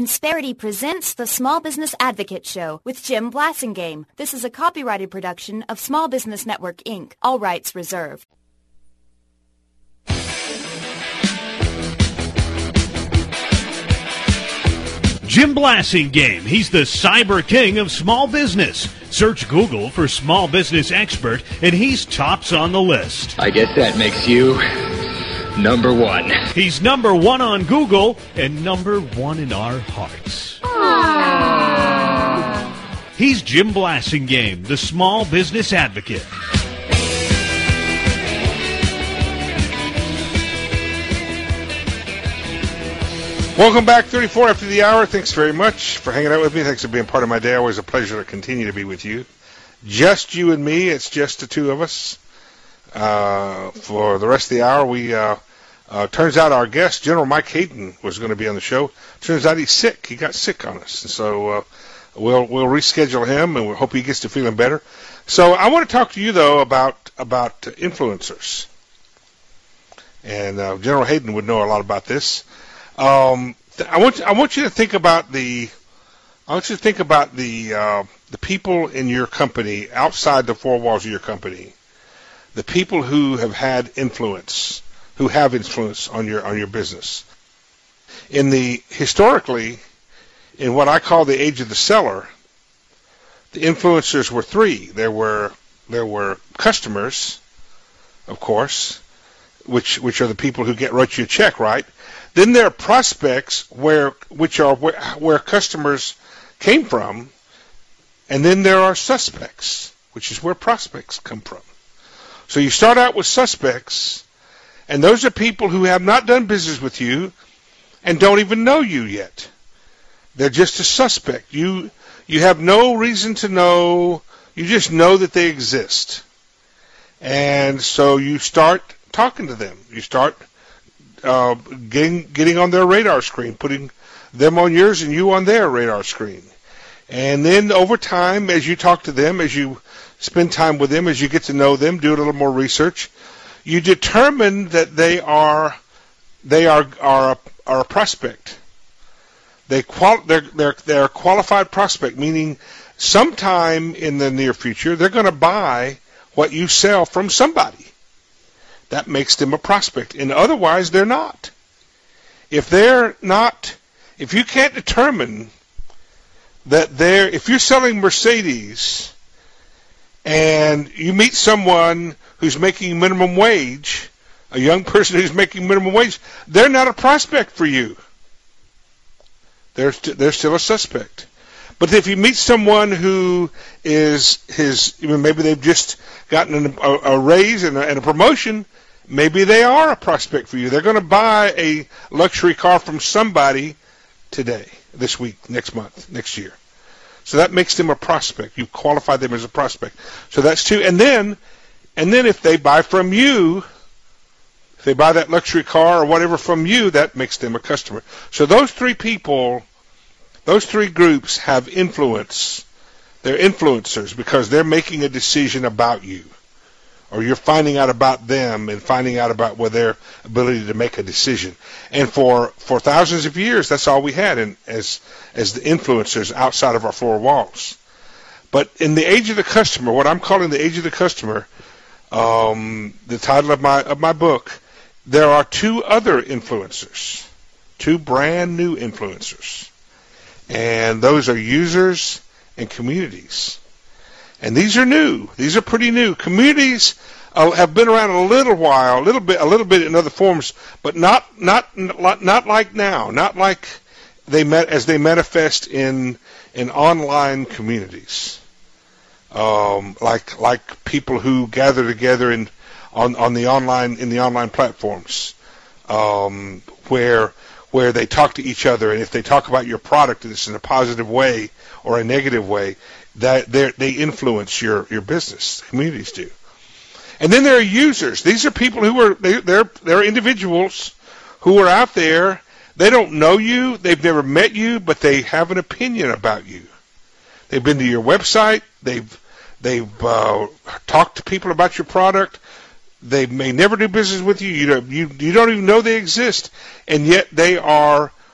Insperity presents the Small Business Advocate Show with Jim Blasingame. This is a copyrighted production of Small Business Network, Inc., all rights reserved. Jim Blasingame, he's the cyber king of small business. Search Google for small business expert, and he's tops on the list. I guess that makes you number one. He's number one on Google and number one in our hearts. Aww. He's Jim Blasingame, the small business advocate. Welcome back, 34 after the hour. Thanks very much for hanging out with me. Thanks for being part of my day. Always a pleasure to continue to be with you. Just you and me. It's just the two of us. For the rest of the hour, we turns out our guest, General Mike Hayden, was going to be on the show. Turns out he's sick. He got sick on us. And so we'll reschedule him, and we hope he gets to feeling better. So I want to talk to you, though, about influencers. And General Hayden would know a lot about this. I want you to think about the people in your company outside the four walls of your company, the people who have had influence, who have influence on your business. Historically, in what I call the age of the seller, the influencers were three. There were customers, of course, which are the people who write you a check, right? Then there are prospects where customers came from, and then there are suspects, which is where prospects come from. So you start out with suspects, and those are people who have not done business with you and don't even know you yet. They're just a suspect. You have no reason to know. You just know that they exist. And so you start talking to them. You start getting on their radar screen, putting them on yours and you on their radar screen. And then over time, as you talk to them, as you spend time with them, as you get to know them, do a little more research, you determine that they are a prospect. They're a qualified prospect, meaning sometime in the near future they're going to buy what you sell from somebody. That makes them a prospect, and otherwise they're not. If you can't determine that if you're selling Mercedes and you meet someone who's making minimum wage, a young person who's making minimum wage, they're not a prospect for you. They're still a suspect. But if you meet someone who maybe they've just gotten a raise and a promotion, maybe they are a prospect for you. They're going to buy a luxury car from somebody today, this week, next month, next year. So that makes them a prospect. You qualify them as a prospect. So that's two. And then if they buy from you, if they buy that luxury car or whatever from you, that makes them a customer. So those three people, those three groups have influence. They're influencers because they're making a decision about you. Or you're finding out about them and finding out about their ability to make a decision. And for thousands of years, that's all we had as the influencers outside of our four walls. But in the age of the customer, what I'm calling the age of the customer, the title of my book, there are two other influencers, two brand new influencers. And those are users and communities. And these are new. These are pretty new. Communities have been around a little while, a little bit in other forms, but not like now. Not like as they manifest in online communities, like people who gather together on the online platforms, where they talk to each other, and if they talk about your product, it's in a positive way or a negative way, that they influence your business. Communities do. And then there are users. These are people who they're individuals who are out there. They don't know you. They've never met you, but they have an opinion about you. They've been to your website. They've talked to people about your product. They may never do business with you. You don't even know they exist, and yet they are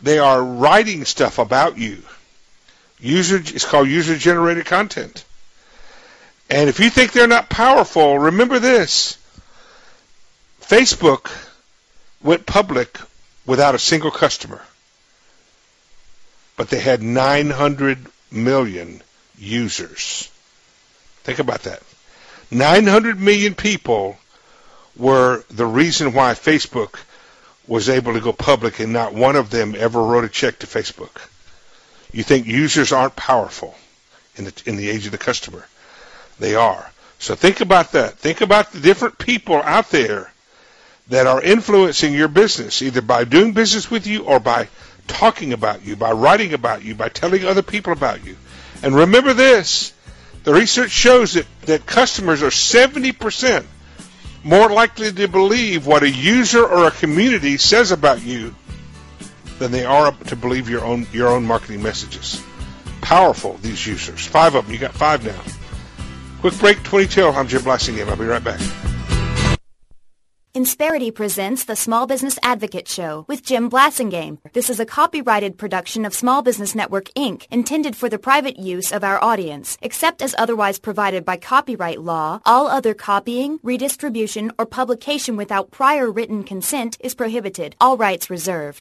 They are writing stuff about you. It's called user-generated content. And if you think they're not powerful, remember this. Facebook went public without a single customer. But they had 900 million users. Think about that. 900 million people were the reason why Facebook was able to go public, and not one of them ever wrote a check to Facebook. You think users aren't powerful in the age of the customer? They are. So think about that. Think about the different people out there that are influencing your business, either by doing business with you or by talking about you, by writing about you, by telling other people about you. And remember this, the research shows that customers are 70% more likely to believe what a user or a community says about you than they are to believe your own marketing messages. Powerful, these users. 5 of them. You got 5 now. Quick break, 22. I'm Jim Blasingame. I'll be right back. Insperity presents the Small Business Advocate Show with Jim Blasingame. This is a copyrighted production of Small Business Network, Inc., intended for the private use of our audience. Except as otherwise provided by copyright law, all other copying, redistribution, or publication without prior written consent is prohibited. All rights reserved.